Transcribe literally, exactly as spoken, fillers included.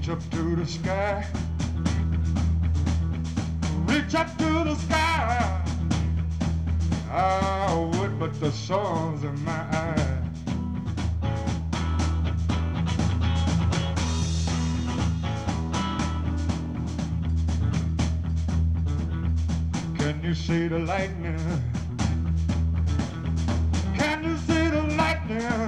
reach up to the sky, reach up to the sky. I would, but the sun's in my eye. Can you see the lightning? Can you see the lightning